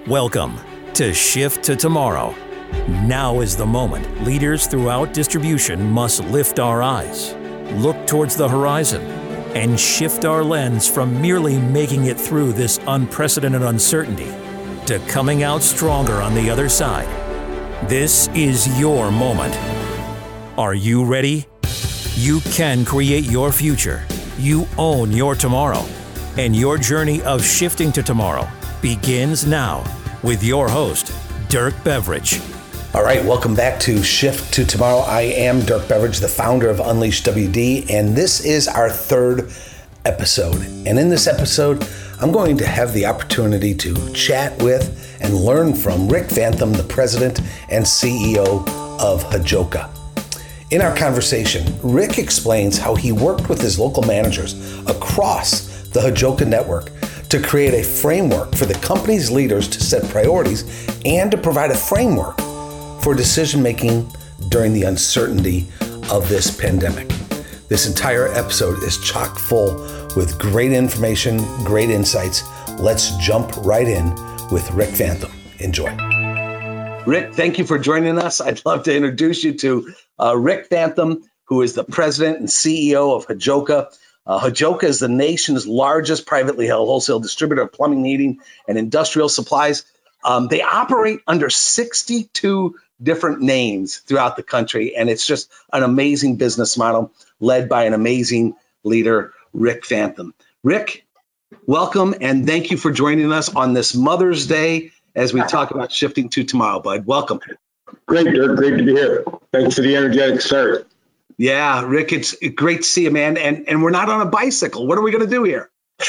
Welcome to Shift to Tomorrow. Now is the moment leaders throughout distribution must lift our eyes, look towards the horizon, and shift our lens from merely making it through this unprecedented uncertainty to coming out stronger on the other side. This is your moment. Are you ready? You can create your future. You own your tomorrow. And your journey of shifting to tomorrow begins now with your host, Dirk Beveridge. All right, welcome back to Shift to Tomorrow. I am Dirk Beveridge, the founder of Unleash WD, and this is our third episode. And in this episode, I'm going to have the opportunity to chat with and learn from Rick Vantham, the president and CEO of Hajoca. In our conversation, Rick explains how he worked with his local managers across the Hajoca network to create a framework for the company's leaders to set priorities and to provide a framework for decision-making during the uncertainty of this pandemic. This entire episode is chock full with great information, great insights. Let's jump right in with Rick Vantham. Enjoy. Rick, thank you for joining us. I'd love to introduce you to Rick Vantham, who is the president and CEO of Hajoca. Hajoca is the nation's largest privately held wholesale distributor of plumbing, heating, and industrial supplies. They operate under 62 different names throughout the country, and it's just an amazing business model led by an amazing leader, Rick Vantham. Rick, welcome, and thank you for joining us on this Mother's Day as we talk about shifting to tomorrow, bud. Welcome. Great, Dirk. Great to be here. Thanks for the energetic start. Yeah, Rick, it's great to see you, man. And we're not on a bicycle. What are we going to do here?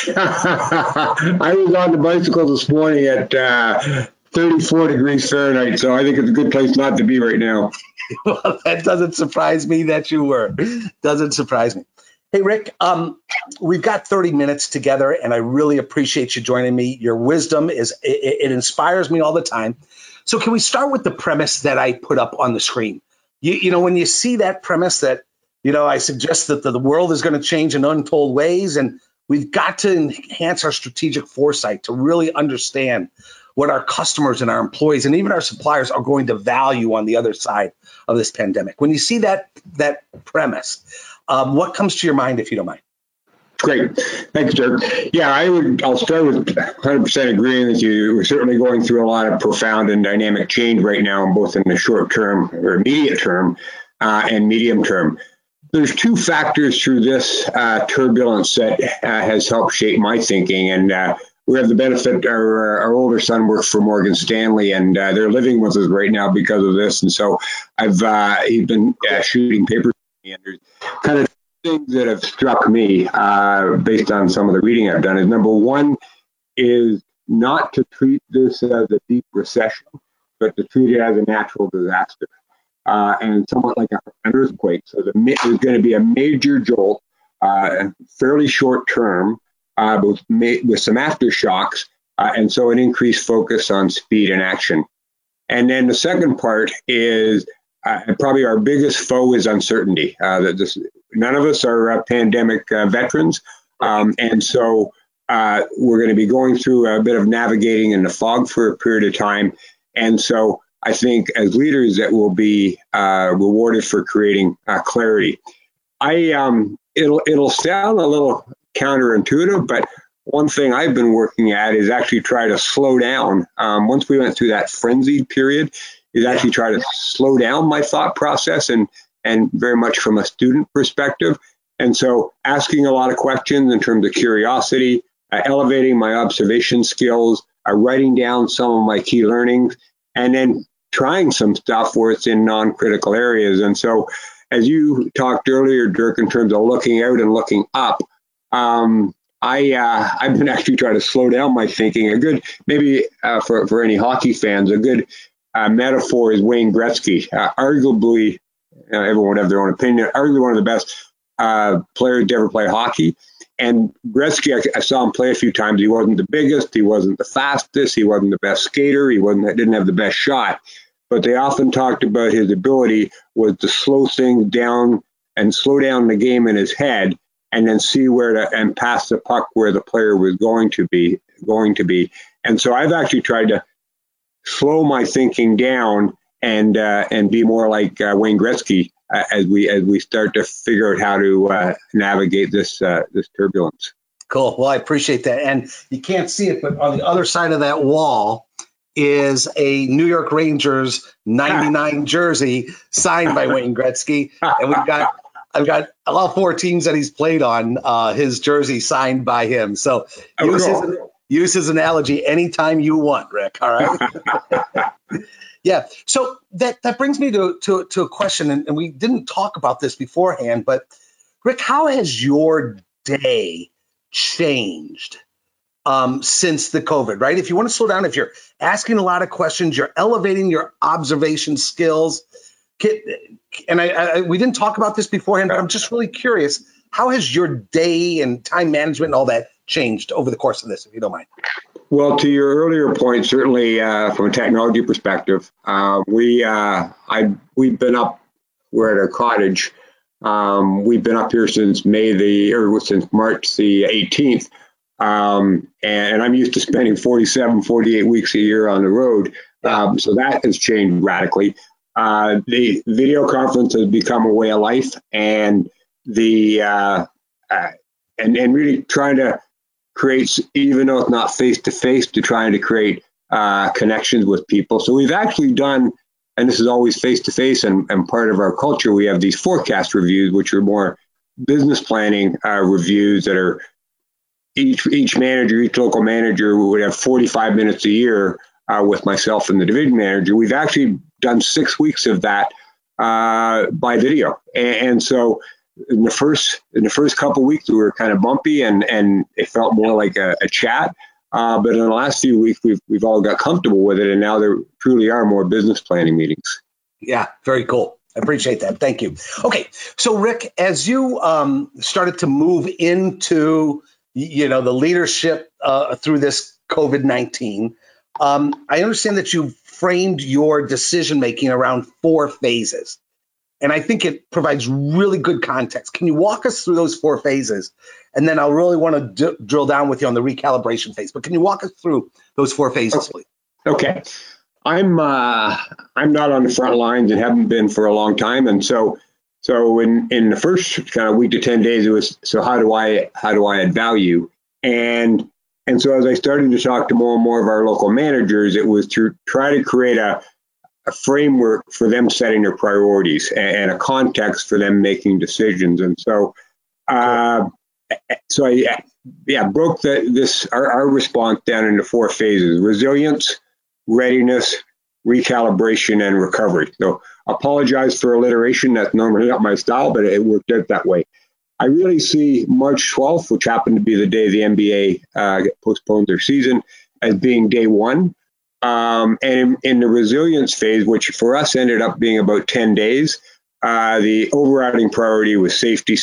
I was on the bicycle this morning at 34 degrees Fahrenheit, so I think it's a good place not to be right now. Well, that doesn't surprise me that you were. Doesn't surprise me. Hey, Rick, we've got 30 minutes together, and I really appreciate you joining me. Your wisdom it inspires me all the time. So can we start with the premise that I put up on the screen? You know, when you see that premise that, you know, I suggest that the world is going to change in untold ways, and we've got to enhance our strategic foresight to really understand what our customers and our employees and even our suppliers are going to value on the other side of this pandemic. When you see that premise, what comes to your mind, if you don't mind? Great. Thanks, Dirk. Yeah, I'll start with 100% agreeing with you. We're certainly going through a lot of profound and dynamic change right now, both in the short term or immediate term and medium term. There's two factors through this turbulence that has helped shape my thinking. And we have the benefit, our older son works for Morgan Stanley, and they're living with us right now because of this. And so he's been shooting papers, and there's kind of things that have struck me based on some of the reading I've done is, number one is not to treat this as a deep recession, but to treat it as a natural disaster and somewhat like an earthquake. So there's going to be a major jolt, fairly short term, with some aftershocks, and so an increased focus on speed and action. And then the second part is probably our biggest foe is uncertainty. None of us are pandemic veterans, and so we're going to be going through a bit of navigating in the fog for a period of time. And so I think as leaders that will be rewarded for creating clarity. It'll sound a little counterintuitive, but one thing I've been working at is actually try to slow down. Once we went through that frenzied period, is actually try to slow down my thought process and very much from a student perspective. And so asking a lot of questions in terms of curiosity, elevating my observation skills, writing down some of my key learnings, and then trying some stuff where it's in non-critical areas. And so as you talked earlier, Dirk, in terms of looking out and looking up, I've been actually trying to slow down my thinking. A good, maybe for any hockey fans, a good metaphor is Wayne Gretzky. Arguably, everyone would have their own opinion, arguably one of the best players to ever play hockey. And Gretzky, I saw him play a few times. He wasn't the biggest, he wasn't the fastest, he wasn't the best skater, didn't have the best shot. But they often talked about his ability was to slow things down and slow down the game in his head, and then see and pass the puck where the player was going to be. And so I've actually tried to slow my thinking down and be more like Wayne Gretzky as we start to figure out how to navigate this turbulence. Cool. Well, I appreciate that. And you can't see it, but on the other side of that wall is a New York Rangers 99 jersey signed by Wayne Gretzky. And I've got all 4 teams that he's played on, his jersey signed by him. So use his analogy anytime you want, Rick. All right. Yeah. So that brings me to a question, and we didn't talk about this beforehand, but Rick, how has your day changed since the COVID, right? If you want to slow down, if you're asking a lot of questions, you're elevating your observation skills. And we didn't talk about this beforehand, but I'm just really curious, how has your day and time management and all that changed over the course of this, if you don't mind? Well, to your earlier point, certainly from a technology perspective, we've been up. We're at a cottage. We've been up here since since March the 18th, and I'm used to spending 47, 48 weeks a year on the road. So that has changed radically. The video conference has become a way of life, and and really trying to create, even though it's not face to face, to trying to create connections with people. So we've actually done, and this is always face to face, and part of our culture, we have these forecast reviews, which are more business planning reviews that are each local manager would have 45 minutes a year with myself and the division manager. We've actually done 6 weeks of that by video, and so in the first couple of weeks we were kind of bumpy, and it felt more like a chat. But in the last few weeks we've all got comfortable with it, and now there truly are more business planning meetings. Yeah, very cool. I appreciate that. Thank you. Okay, so Rick, as you started to move into the leadership through this COVID-19, I understand that you framed your decision making around 4 phases. And I think it provides really good context. Can you walk us through those 4 phases? And then I'll really want to drill down with you on the recalibration phase. But can you walk us through those 4 phases, please? Okay. I'm not on the front lines and haven't been for a long time. And so in the first kind of week to 10 days, it was, so how do I add value? And so as I started to talk to more and more of our local managers, it was to try to create a framework for them setting their priorities and a context for them making decisions. And so, I broke our response down into 4 phases: resilience, readiness, recalibration, and recovery. So apologize for alliteration. That's normally not my style, but it worked out that way. I really see March 12th, which happened to be the day the NBA postponed their season, as being day 1. And in the resilience phase, which for us ended up being about 10 days, the overriding priority was safety.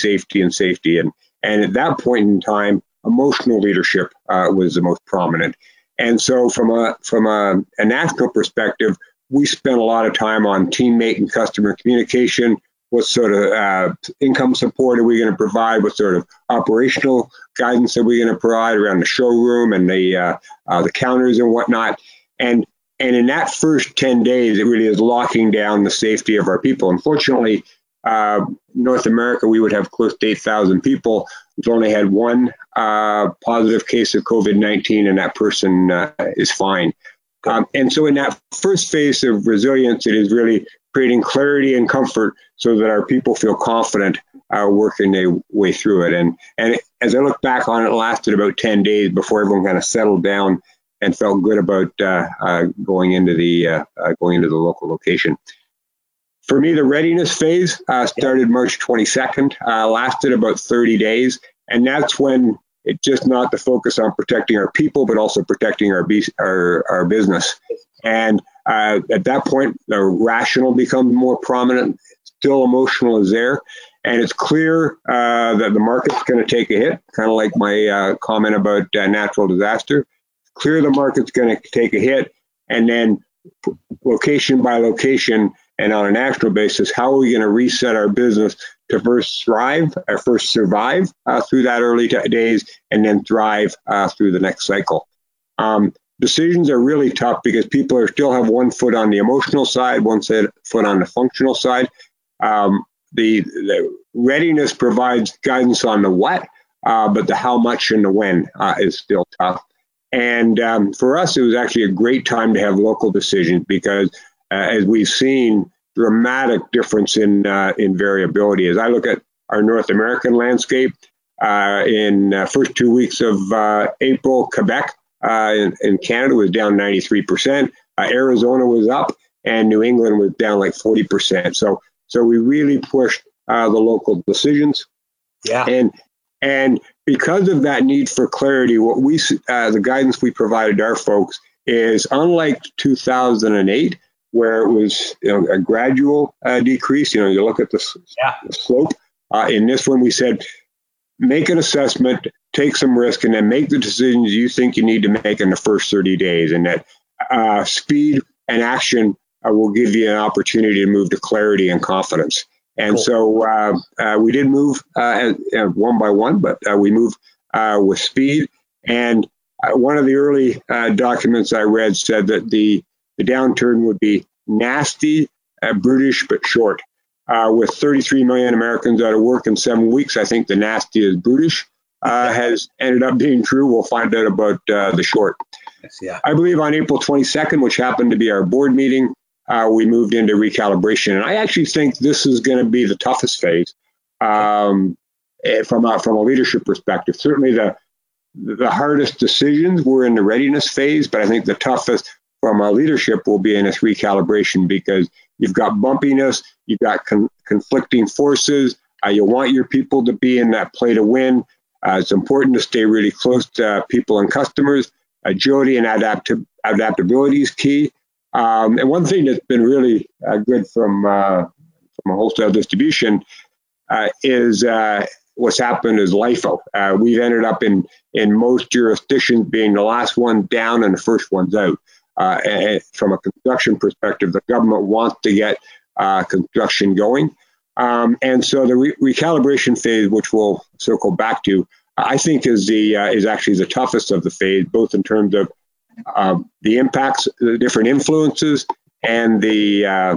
And at that point in time, emotional leadership was the most prominent. And so from a national perspective, we spent a lot of time on teammate and customer communication. What sort of income support are we going to provide? What sort of operational guidance are we going to provide around the showroom and the counters and whatnot? And in that first 10 days, it really is locking down the safety of our people. Unfortunately, North America, we would have close to 8,000 people. We've only had 1 positive case of COVID-19, and that person is fine. And so in that first phase of resilience, it is really creating clarity and comfort so that our people feel confident working their way through it. And as I look back on it, it lasted about 10 days before everyone kind of settled down and felt good about going into the local location. For me, the readiness phase started March 22nd, lasted about 30 days. And that's when it's just not the focus on protecting our people, but also protecting our business. And at that point, the rational becomes more prominent. Still, emotional is there. And it's clear that the market's going to take a hit, kind of like my comment about natural disaster. Clear the market's going to take a hit, and then location by location and on a national basis, how are we going to reset our business to first survive through that early days and then thrive through the next cycle? decisions are really tough because people are still have one foot on the emotional side, one foot on the functional side. The readiness provides guidance on the what, but the how much and the when is still tough. And for us, it was actually a great time to have local decisions because, as we've seen, dramatic difference in variability. As I look at our North American landscape, in first 2 weeks of April, Quebec in Canada was down 93%. Arizona was up, and New England was down like 40%. So we really pushed the local decisions. Yeah. And because of that need for clarity, what the guidance we provided our folks is, unlike 2008, where it was a gradual decrease. You look at the slope. In this one, we said, make an assessment, take some risk, and then make the decisions you think you need to make in the first 30 days. And that speed and action will give you an opportunity to move to clarity and confidence. And cool. So we did move one by one, but we moved with speed. And one of the early documents I read said that the downturn would be nasty, brutish, but short. With 33 million Americans out of work in 7 weeks, I think the nasty is brutish has ended up being true. We'll find out about the short. Yeah. I believe on April 22nd, which happened to be our board meeting, we moved into recalibration. And I actually think this is going to be the toughest phase from a leadership perspective. Certainly the hardest decisions were in the readiness phase, but I think the toughest from a leadership will be in this recalibration because you've got bumpiness, you've got conflicting forces. You want your people to be in that play to win. It's important to stay really close to people and customers. Agility and adaptability is key. And one thing that's been really good from a wholesale distribution is what's happened is LIFO. We've ended up in most jurisdictions being the last one down and the first one's out. And from a construction perspective, the government wants to get construction going. And so the recalibration phase, which we'll circle back to, I think is actually the toughest of the phase, both in terms of the impacts, the different influences, and the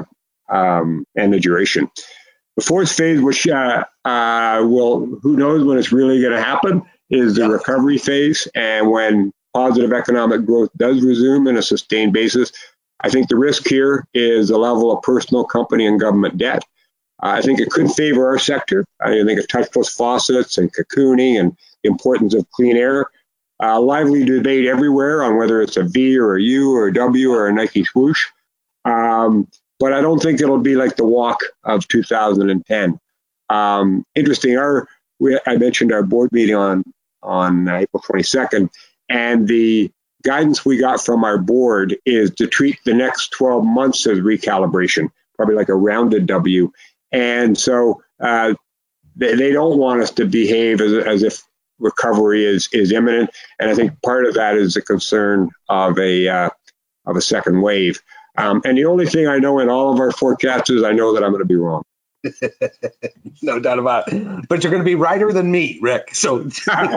duration. The fourth phase, which who knows when it's really going to happen, is the recovery phase. And when positive economic growth does resume in a sustained basis, I think the risk here is the level of personal, company, and government debt. I think it could favor our sector. I think of touchless faucets and cocooning and the importance of clean air. Lively debate everywhere on whether it's a V or a U or a W or a Nike swoosh. But I don't think it'll be like the walk of 2010. Interesting, I mentioned our board meeting on April 22nd, and the guidance we got from our board is to treat the next 12 months as recalibration, probably like a rounded W. And so they don't want us to behave as if recovery is imminent. And I think part of that is the concern of a second wave. And the only thing I know in all of our forecasts is I know that I'm going to be wrong. No doubt about it. But you're going to be righter than me, Rick. So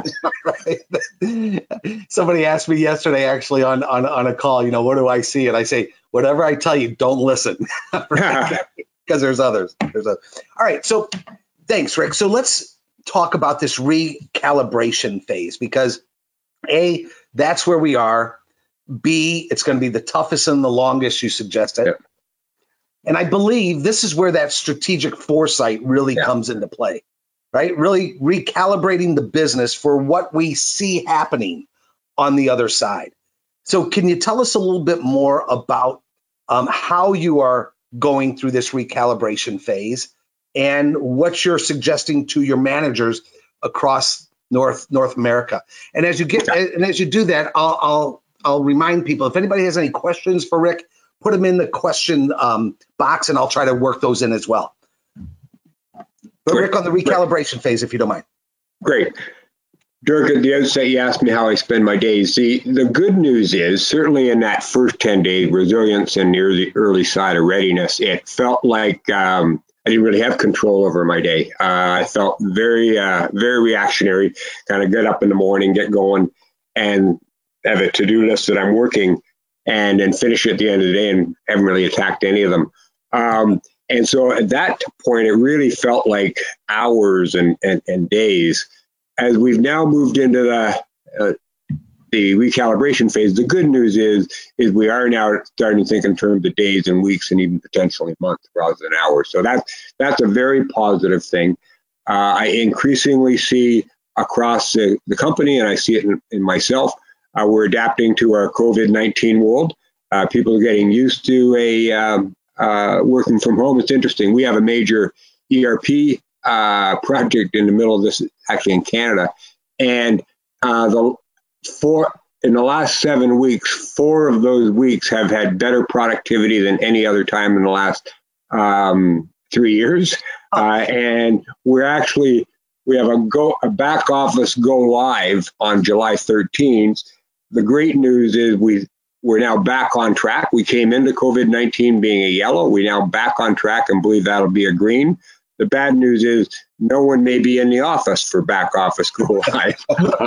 somebody asked me yesterday, actually, on a call, what do I see? And I say, whatever I tell you, don't listen. Because there's others. All right. So thanks, Rick. So let's talk about this recalibration phase, because A, that's where we are. B, it's going to be the toughest and the longest, you suggested. Yep. And I believe this is where that strategic foresight really comes into play, right? Really recalibrating the business for what we see happening on the other side. So can you tell us a little bit more about how you are going through this recalibration phase and what you're suggesting to your managers across North America? And as you do that, I'll remind people, if anybody has any questions for Rick, put them in the question box, and I'll try to work those in as well. But Rick, on the recalibration phase, if you don't mind. Great. Dirk, at the outset, you asked me how I spend my days. The good news is, certainly in that first 10 days, resilience and near the early side of readiness, it felt like I didn't really have control over my day. I felt very reactionary, kind of get up in the morning, get going, and have a to-do list that I'm working and then finish it at the end of the day and haven't really attacked any of them. And so at that point, it really felt like hours and days. As we've now moved into the recalibration phase, the good news is we are now starting to think in terms of days and weeks and even potentially months rather than hours. So that's a very positive thing. I increasingly see across the company, and I see it in myself, we're adapting to our COVID-19 world. People are getting used to working from home. It's interesting. We have a major ERP project in the middle of this, actually in Canada, and in the last 7 weeks, 4 of those weeks have had better productivity than any other time in the last 3 years. And we have a back office go live on July 13th. The great news is we're now back on track. We came into COVID-19 being a yellow. We're now back on track and believe that'll be a green. The bad news is no one may be in the office for back office go live.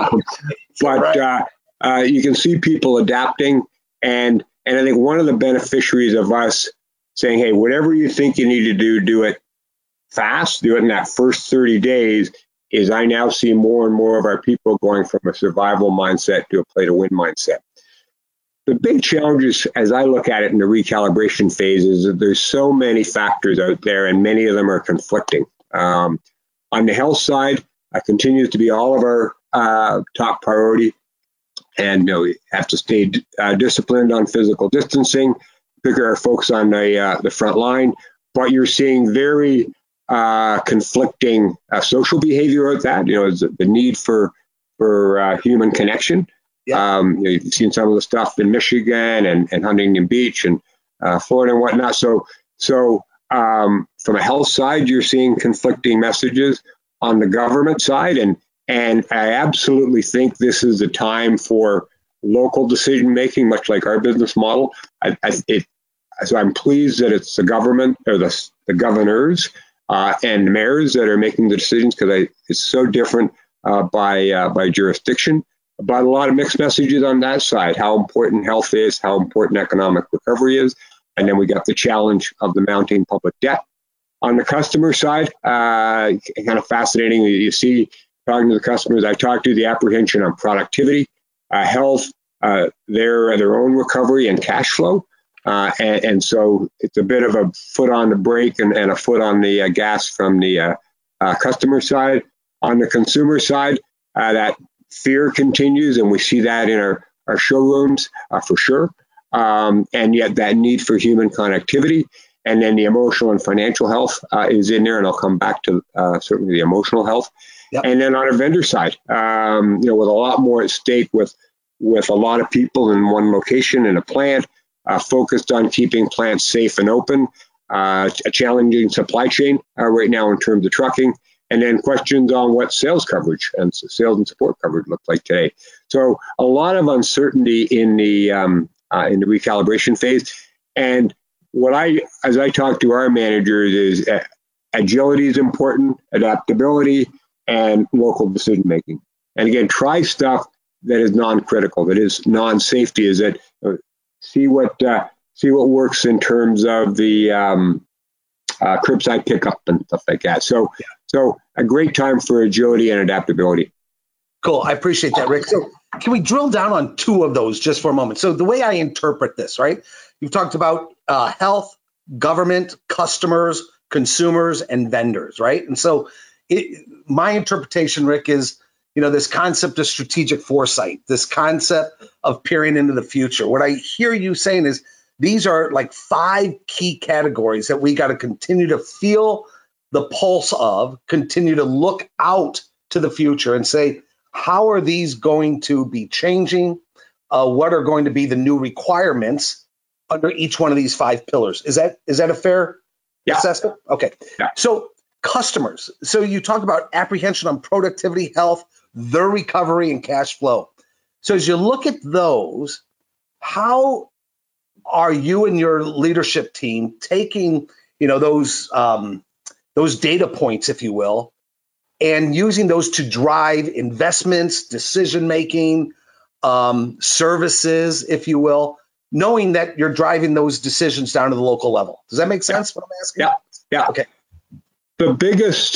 But you can see people adapting. And I think one of the beneficiaries of us saying, hey, whatever you think you need to do it fast, do it in that first 30 days, is I now see more and more of our people going from a survival mindset to a play to win mindset. The big challenges, as I look at it in the recalibration phase, is that there's so many factors out there, and many of them are conflicting. On the health side, continues to be all of our top priority, and we have to stay disciplined on physical distancing, figure our folks on the front line. But you're seeing very conflicting social behavior out that. The need for human connection. Yeah. You've seen some of the stuff in Michigan and Huntington Beach and Florida and whatnot. So from a health side, you're seeing conflicting messages on the government side. And I absolutely think this is a time for local decision making, much like our business model. So I'm pleased that it's the government or the governors and mayors that are making the decisions, because it's so different by jurisdiction. But a lot of mixed messages on that side, how important health is, how important economic recovery is. And then we got the challenge of the mounting public debt. On the customer side, kind of fascinating. You see, talking to the customers, I talked to the apprehension on productivity, health, their own recovery and cash flow. And so it's a bit of a foot on the brake and a foot on the gas from the customer side. On the consumer side, that fear continues, and we see that in our showrooms for sure. And yet that need for human connectivity, and then the emotional and financial health is in there, and I'll come back to certainly the emotional health. Yep. And then on our vendor side, with a lot more at stake, with a lot of people in one location in a plant, focused on keeping plants safe and open, a challenging supply chain right now in terms of trucking. And then questions on what sales coverage and sales and support coverage look like today. So a lot of uncertainty in the recalibration phase. And as I talk to our managers, is agility is important, adaptability, and local decision making. And again, try stuff that is non-critical, that is non-safety. Is that see what works in terms of the curbside pickup and stuff like that. So a great time for agility and adaptability. Cool. I appreciate that, Rick. So can we drill down on 2 of those just for a moment? So the way I interpret this, right? You've talked about health, government, customers, consumers, and vendors, right? And so my interpretation, Rick, is, this concept of strategic foresight, this concept of peering into the future. What I hear you saying is these are like 5 key categories that we got to continue to feel the pulse of, continue to look out to the future and say, how are these going to be changing? What are going to be the new requirements under each one of these 5 pillars? Is that a fair assessment? Okay. Yeah. So customers. So you talk about apprehension on productivity, health, their recovery, and cash flow. So as you look at those, how are you and your leadership team taking, those data points, if you will, and using those to drive investments, decision making, services, if you will, knowing that you're driving those decisions down to the local level. Does that make sense? What I'm asking? Yeah. Okay. The biggest,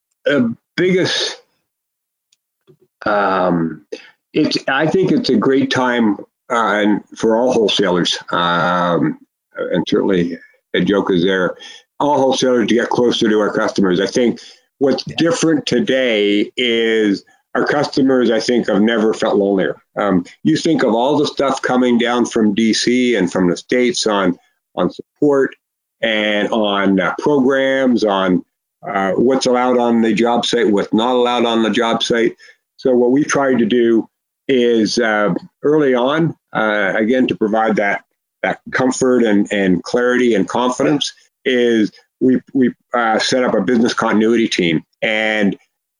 I think it's a great time and for all wholesalers, and certainly a joke is there, all wholesalers to get closer to our customers. I think what's different today is our customers, I think, have never felt lonelier. You think of all the stuff coming down from DC and from the States on support and on programs, on what's allowed on the job site, what's not allowed on the job site. So what we tried to do is early on, again, to provide that comfort and clarity and confidence, is we set up a business continuity team. And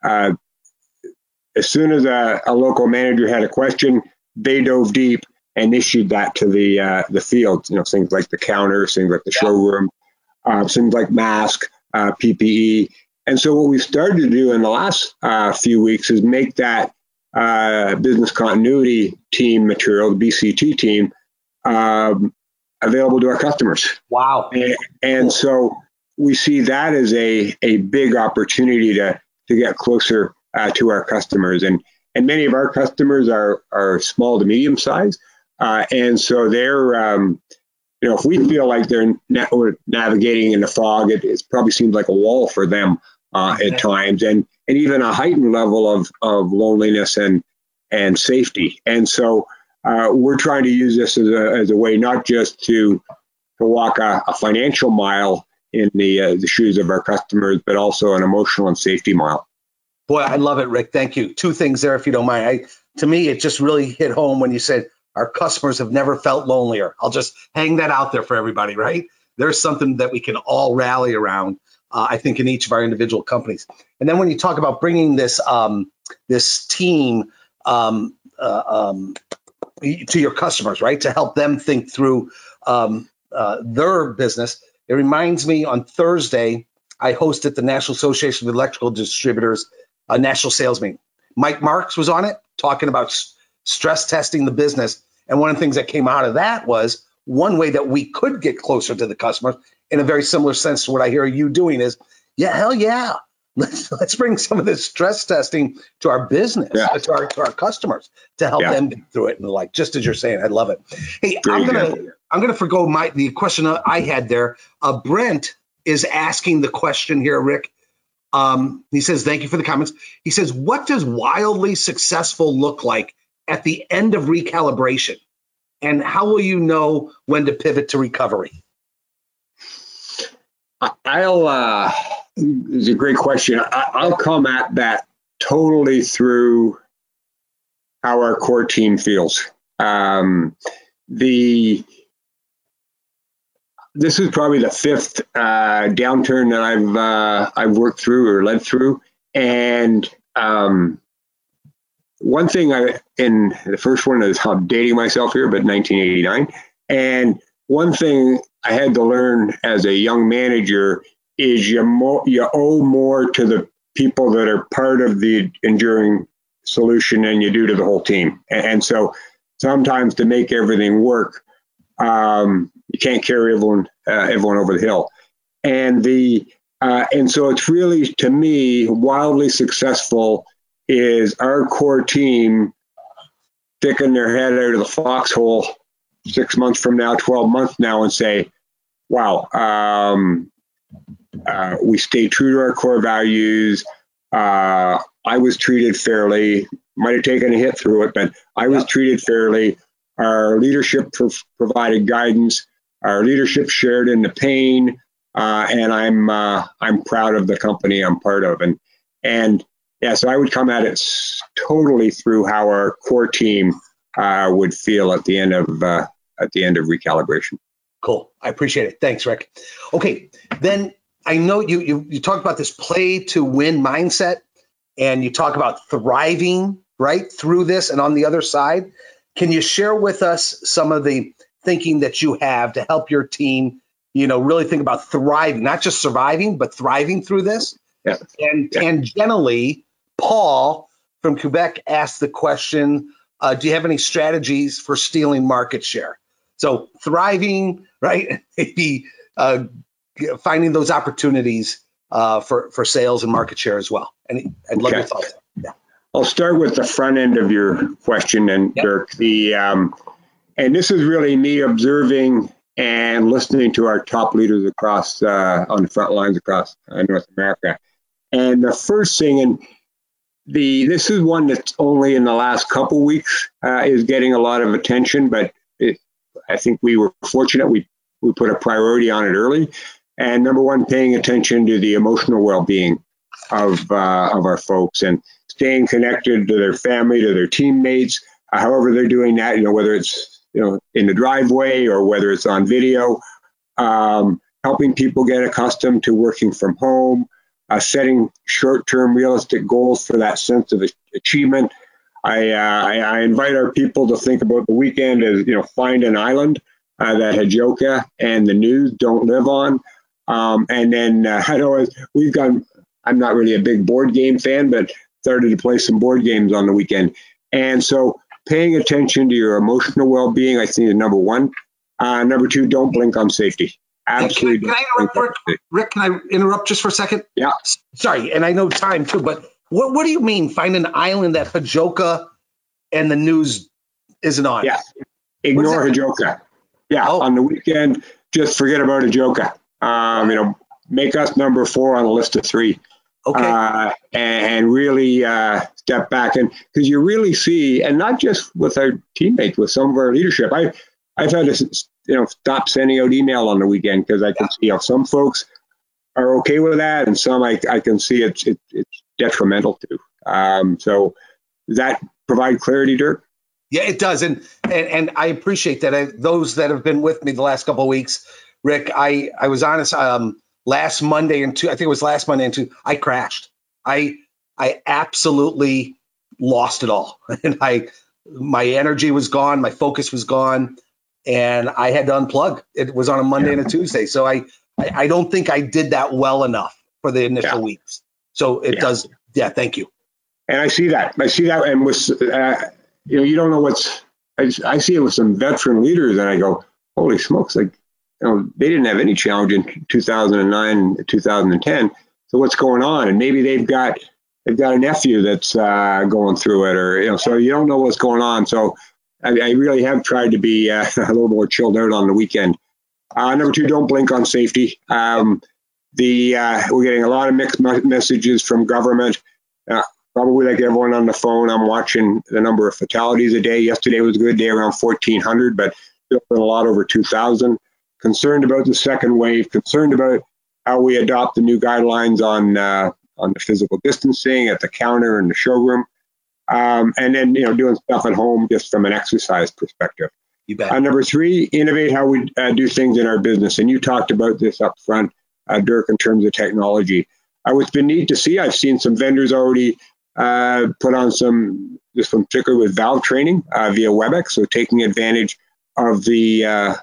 as soon as a local manager had a question, they dove deep and issued that to the field. Things like the counters, things like the showroom, things like mask, PPE. And so what we started to do in the last few weeks is make that business continuity team material, the BCT team, available to our customers. Wow. And so we see that as a big opportunity to get closer to our customers. And many of our customers are small to medium size. And so they're, if we feel like they're navigating in the fog, it probably seems like a wall for them at times, and even a heightened level of loneliness and safety. And so we're trying to use this as a way not just to walk a financial mile in the shoes of our customers, but also an emotional and safety mile. Boy, I love it, Rick. Thank you. Two things there, if you don't mind. To me, it just really hit home when you said our customers have never felt lonelier. I'll just hang that out there for everybody, right? There's something that we can all rally around, I think, in each of our individual companies. And then when you talk about bringing this this team to your customers, right, to help them think through their business, it reminds me on Thursday, I hosted the National Association of Electrical Distributors national sales meeting. Mike Marks was on it talking about stress testing the business. And one of the things that came out of that was one way that we could get closer to the customer in a very similar sense to what I hear you doing is, hell yeah. Let's bring some of this stress testing to our business, to our customers to help them get through it. And like, just as you're saying, I love it. Hey, I'm gonna forgo the question I had there. Brent is asking the question here, Rick. He says, thank you for the comments. He says, what does wildly successful look like at the end of recalibration? And how will you know when to pivot to recovery? It's a great question. I'll come at that totally through how our core team feels. This is probably the fifth downturn that I've worked through or led through, and one thing in the first one is I'm dating myself here, but 1989, and one thing I had to learn as a young manager is you owe more to the people that are part of the enduring solution than you do to the whole team, and so sometimes to make everything work, you can't carry everyone over the hill, and so it's really, to me, wildly successful is our core team sticking their head out of the foxhole 6 months from now, 12 months now, and say, wow, we stay true to our core values. I was treated fairly, might have taken a hit through it, but I was treated fairly. Our leadership provided guidance. Our leadership shared in the pain, and I'm proud of the company I'm part of. And so I would come at it totally through how our core team would feel at the end of recalibration. Cool. I appreciate it. Thanks, Rick. Okay, then I know you talk about this play to win mindset, and you talk about thriving right through this and on the other side. Can you share with us some of the thinking that you have to help your team, really think about thriving, not just surviving, but thriving through this? Yeah. And tangentially, Paul from Quebec asked the question, do you have any strategies for stealing market share? So thriving, right? Maybe finding those opportunities for sales and market share as well. And I'd love your thoughts. Yeah. I'll start with the front end of your question, and Dirk. And this is really me observing and listening to our top leaders across on the front lines across North America. And the first thing, and this is one that's only in the last couple weeks is getting a lot of attention, but I think we were fortunate. We put a priority on it early. And number one, paying attention to the emotional well-being of our folks and staying connected to their family, to their teammates, however they're doing that, whether it's, in the driveway or whether it's on video, helping people get accustomed to working from home, setting short-term realistic goals for that sense of achievement. I invite our people to think about the weekend as, find an island that Hajoka and the news don't live on. And then I know I'm not really a big board game fan, but started to play some board games on the weekend. And so paying attention to your emotional well-being, I think, is number one. Number two, don't blink on safety. Absolutely. Can I interrupt, Rick? Can I interrupt just for a second? Yeah. Sorry, and I know time too, but what do you mean find an island that Hajoka and the news isn't on? Yeah. Ignore Hajoka. Yeah. Oh. On the weekend, just forget about Hajoka. Make us number 4 on a list of 3. Okay. And really step back, and because you really see, and not just with our teammates, with some of our leadership, I've had to stop sending out email on the weekend because I can see some folks are okay with that, and some I can see it's detrimental to. So does that provide clarity, Dirk? Yeah, it does, and I appreciate that. Those that have been with me the last couple of weeks, Rick, I was honest. Last Monday and I crashed. I absolutely lost it all. And my energy was gone. My focus was gone. And I had to unplug. It was on a Monday and a Tuesday. So I don't think I did that well enough for the initial weeks. So it does. Yeah. Thank you. And I see that. And with, you don't know I see it with some veteran leaders, and I go, holy smokes, they didn't have any challenge in 2009, 2010. So what's going on? And maybe they've got a nephew that's going through it, or so you don't know what's going on. So I really have tried to be a little more chilled out on the weekend. Number 2, don't blink on safety. We're getting a lot of mixed messages from government. Probably like everyone on the phone, I'm watching the number of fatalities a day. Yesterday was a good day, around 1,400, but still a lot over 2,000. Concerned about the second wave, concerned about how we adopt the new guidelines on the physical distancing at the counter and the showroom, and then doing stuff at home just from an exercise perspective. You bet. Number 3, innovate how we do things in our business, and you talked about this up front, Dirk, in terms of technology. It's been neat to see. I've seen some vendors already put on some, just in particular with valve training via WebEx, so taking advantage of the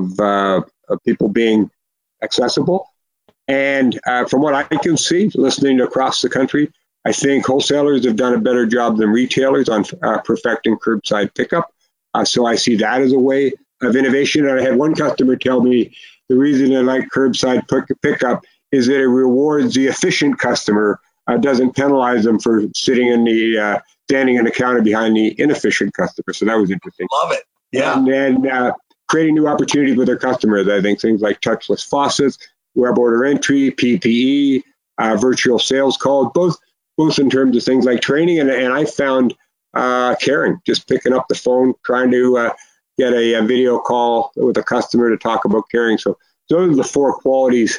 of people being accessible. And from what I can see, listening across the country, I think wholesalers have done a better job than retailers on perfecting curbside pickup. So I see that as a way of innovation. And I had one customer tell me the reason they like curbside pickup is that it rewards the efficient customer, doesn't penalize them for standing in the counter behind the inefficient customer. So that was interesting. Love it. Yeah. And then creating new opportunities with their customers. I think things like touchless faucets, web order entry, PPE, virtual sales calls, both in terms of things like training. And I found caring, just picking up the phone, trying to get a video call with a customer to talk about caring. So those are the 4 qualities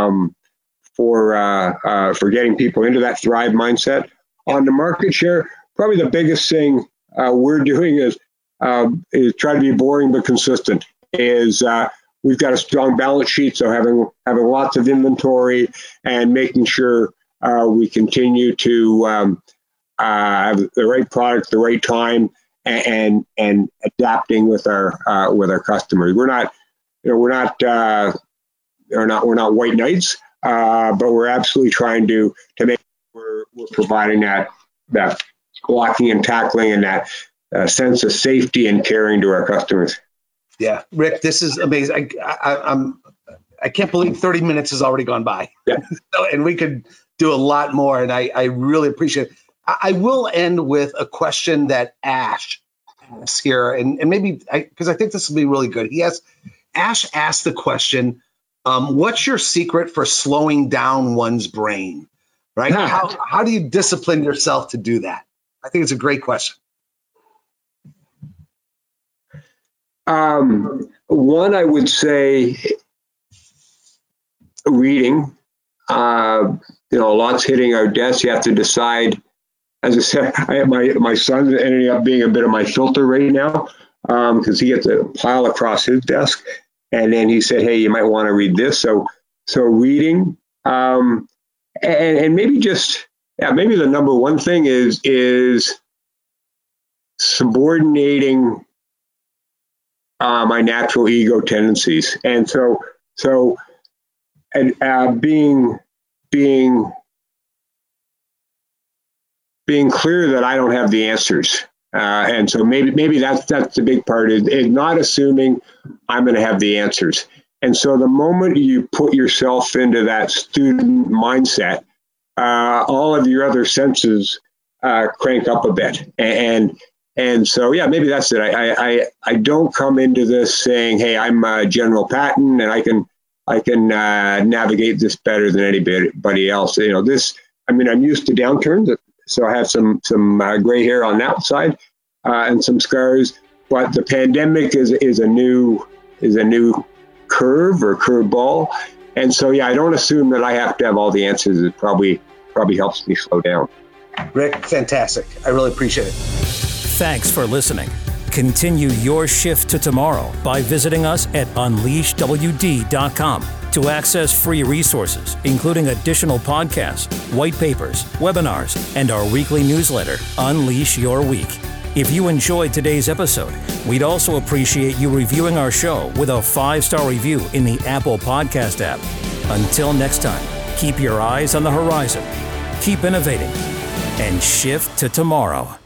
for getting people into that thrive mindset. On the market share, probably the biggest thing we're doing is try to be boring but consistent. We've got a strong balance sheet, so having lots of inventory and making sure we continue to have the right product, the right time, and adapting with our customers. We're not white knights, but we're absolutely trying to make sure we're providing that blocking and tackling and that sense of safety and caring to our customers. Yeah, Rick, this is amazing. I can't believe 30 minutes has already gone by. Yeah. And we could do a lot more, and I really appreciate it. I will end with a question that Ash asks here, and maybe because I think this will be really good. Ash asked the question, what's your secret for slowing down one's brain? Right? How do you discipline yourself to do that? I think it's a great question. One, I would say reading. Lots hitting our desk. You have to decide. As I said, my son's ending up being a bit of my filter right now because he gets a pile across his desk, and then he said, "Hey, you might want to read this." So reading, and maybe maybe the number one thing is subordinating my natural ego tendencies, and being clear that I don't have the answers. And so maybe that's the big part is not assuming I'm going to have the answers. And so the moment you put yourself into that student mindset, all of your other senses crank up a bit. And so, maybe that's it. I don't come into this saying, hey, I'm General Patton and I can navigate this better than anybody else. I'm used to downturns. So I have some gray hair on that side and some scars, but the pandemic is a new curve or curveball, and so I don't assume that I have to have all the answers. It probably helps me slow down. Rick, fantastic! I really appreciate it. Thanks for listening. Continue your shift to tomorrow by visiting us at unleashwd.com to access free resources, including additional podcasts, white papers, webinars, and our weekly newsletter, Unleash Your Week. If you enjoyed today's episode, we'd also appreciate you reviewing our show with a 5-star review in the Apple Podcast app. Until next time, keep your eyes on the horizon, keep innovating, and shift to tomorrow.